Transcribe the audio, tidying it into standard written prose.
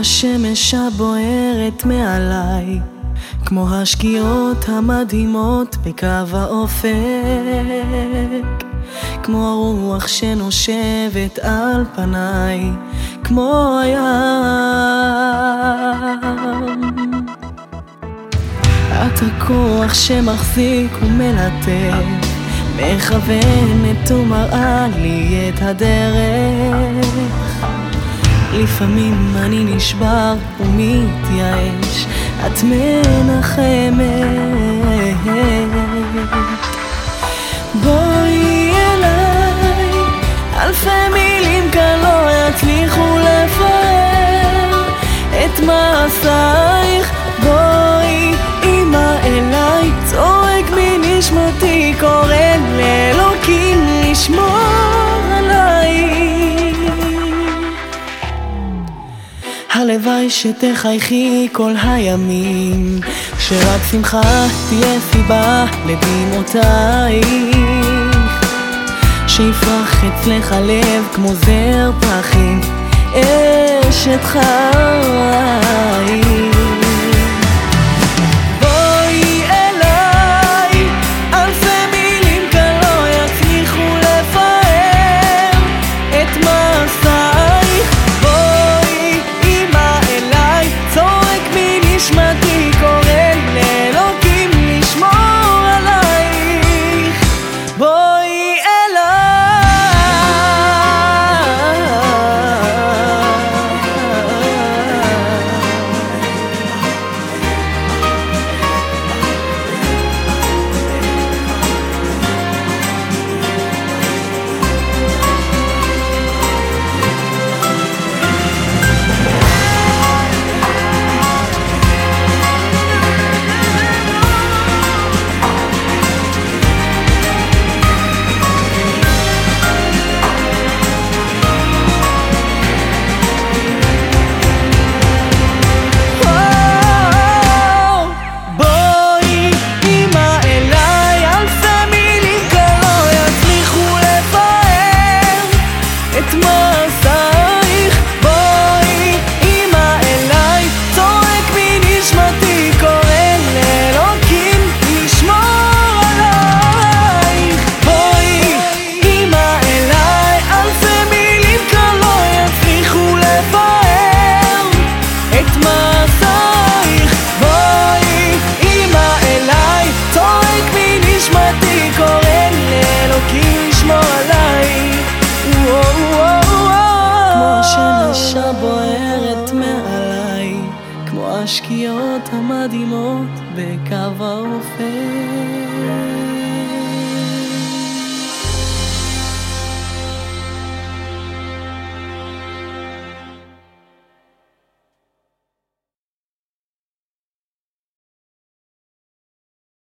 השמש הבוערת מעליי, כמו השקיעות המדהימות בקו האופק, כמו הרוח שנושבת על פניי, כמו הים. את הכוח שמחזיק ומלטף, מכוונת ומראה לי את הדרך. לפעמים אני נשבר ומתייאש, את מנחמת. בואי אליי, אלפי מילים כאן לא יצליחו לפאר את מעשייך. בואי אמא אליי, צועק מנשמתי, קורא לאלוקים לשמור עליי. הלוואי שתחייכי כל הימים, שרק שמחה תהיה סיבה לדמעותייך, שיפרח אצלך הלב כמו זר פרחים, אשת חיי. בואי אליי, אלפי מילים כאן לא יצליחו לפאר את מעשייך. בואי אמא אליי, צועק מנשמתי, קורא לאלוקים לשמור עלייך. בואי בוערת מעליי, כמו השקיעות המדהימות בקו האופק.